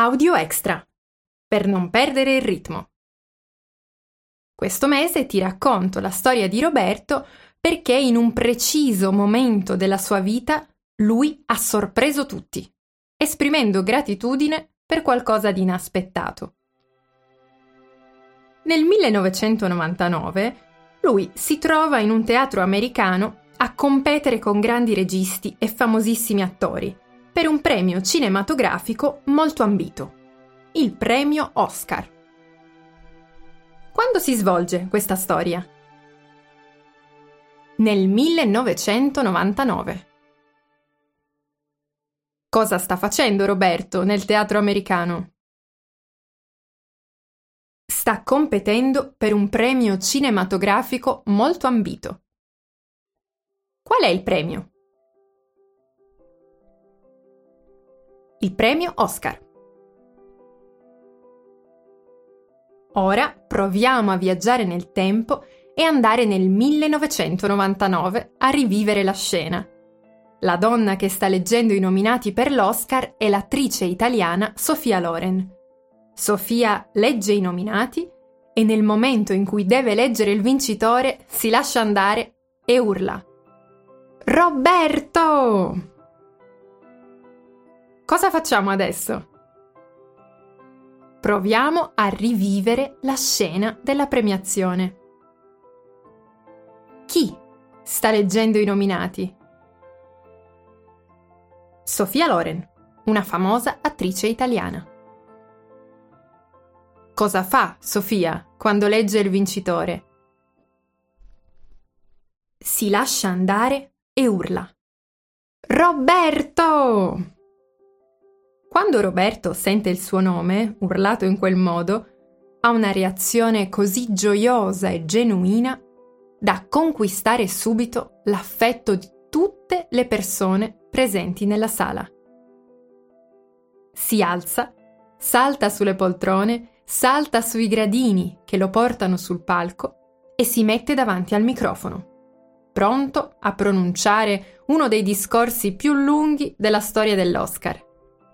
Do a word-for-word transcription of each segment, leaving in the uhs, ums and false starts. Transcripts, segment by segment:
Audio extra, per non perdere il ritmo. Questo mese ti racconto la storia di Roberto perché in un preciso momento della sua vita lui ha sorpreso tutti, esprimendo gratitudine per qualcosa di inaspettato. Nel millenovecentonovantanove lui si trova in un teatro americano a competere con grandi registi e famosissimi attori per un premio cinematografico molto ambito, il premio Oscar. Quando si svolge questa storia? Nel millenovecentonovantanove. Cosa sta facendo Roberto nel teatro americano? Sta competendo per un premio cinematografico molto ambito. Qual è il premio? Il premio Oscar. Ora proviamo a viaggiare nel tempo e andare nel millenovecentonovantanove a rivivere la scena. La donna che sta leggendo i nominati per l'Oscar è l'attrice italiana Sophia Loren. Sophia legge i nominati e nel momento in cui deve leggere il vincitore si lascia andare e urla: Roberto! Cosa facciamo adesso? Proviamo a rivivere la scena della premiazione. Chi sta leggendo i nominati? Sophia Loren, una famosa attrice italiana. Cosa fa Sophia quando legge il vincitore? Si lascia andare e urla: Roberto! Quando Roberto sente il suo nome, urlato in quel modo, ha una reazione così gioiosa e genuina da conquistare subito l'affetto di tutte le persone presenti nella sala. Si alza, salta sulle poltrone, salta sui gradini che lo portano sul palco e si mette davanti al microfono, pronto a pronunciare uno dei discorsi più lunghi della storia dell'Oscar.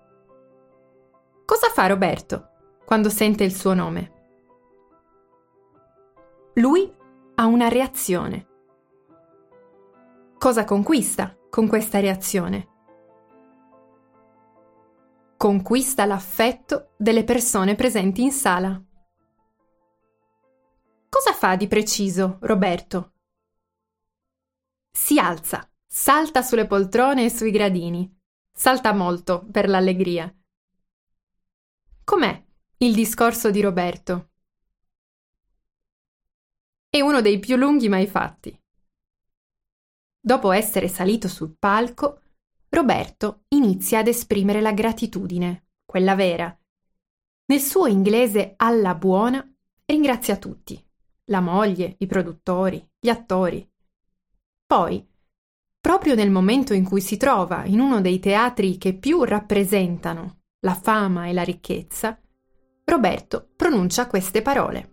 Cosa fa Roberto quando sente il suo nome? Lui ha una reazione. Cosa conquista con questa reazione? Conquista l'affetto delle persone presenti in sala. Cosa fa di preciso Roberto? Si alza, salta sulle poltrone e sui gradini, salta molto per l'allegria. Com'è il discorso di Roberto? È uno dei più lunghi mai fatti. Dopo essere salito sul palco, Roberto inizia ad esprimere la gratitudine, quella vera. Nel suo inglese alla buona ringrazia tutti, la moglie, i produttori, gli attori. Poi, proprio nel momento in cui si trova in uno dei teatri che più rappresentano la fama e la ricchezza, Roberto pronuncia queste parole.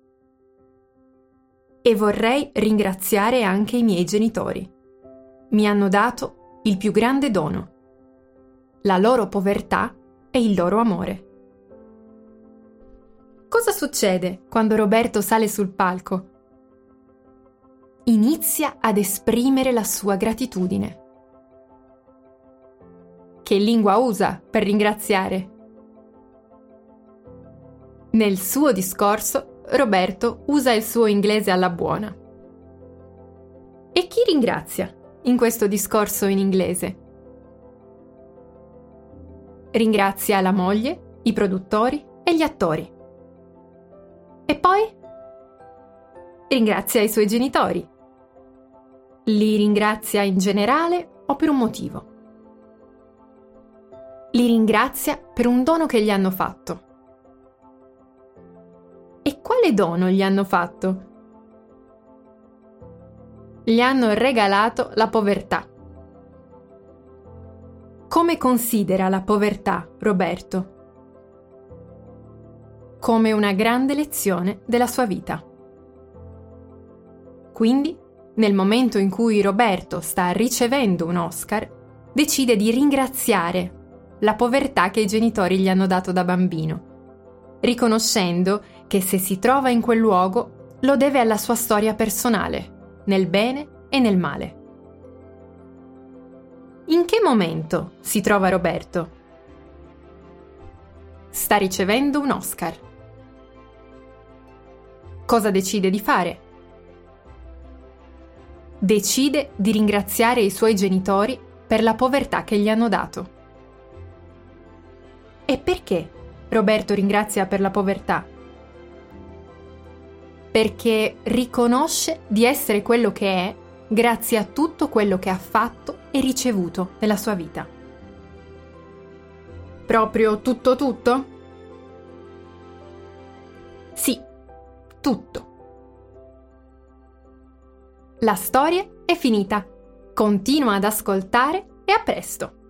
E vorrei ringraziare anche i miei genitori. Mi hanno dato il più grande dono, la loro povertà e il loro amore. Cosa succede quando Roberto sale sul palco? Inizia ad esprimere la sua gratitudine. Che lingua usa per ringraziare? Nel suo discorso, Roberto usa il suo inglese alla buona. E chi ringrazia in questo discorso in inglese? Ringrazia la moglie, i produttori e gli attori. E poi? Ringrazia i suoi genitori. Li ringrazia in generale o per un motivo? Li ringrazia per un dono che gli hanno fatto. E quale dono gli hanno fatto? Gli hanno regalato la povertà. Come considera la povertà, Roberto? Come una grande lezione della sua vita. Quindi, nel momento in cui Roberto sta ricevendo un Oscar, decide di ringraziare la povertà che i genitori gli hanno dato da bambino, riconoscendo che se si trova in quel luogo lo deve alla sua storia personale, nel bene e nel male. In che momento si trova Roberto? Sta ricevendo un Oscar. Cosa decide di fare? Decide di ringraziare i suoi genitori per la povertà che gli hanno dato. E perché Roberto ringrazia per la povertà? Perché riconosce di essere quello che è grazie a tutto quello che ha fatto e ricevuto nella sua vita. Proprio tutto tutto? Sì, tutto. La storia è finita. Continua ad ascoltare e a presto!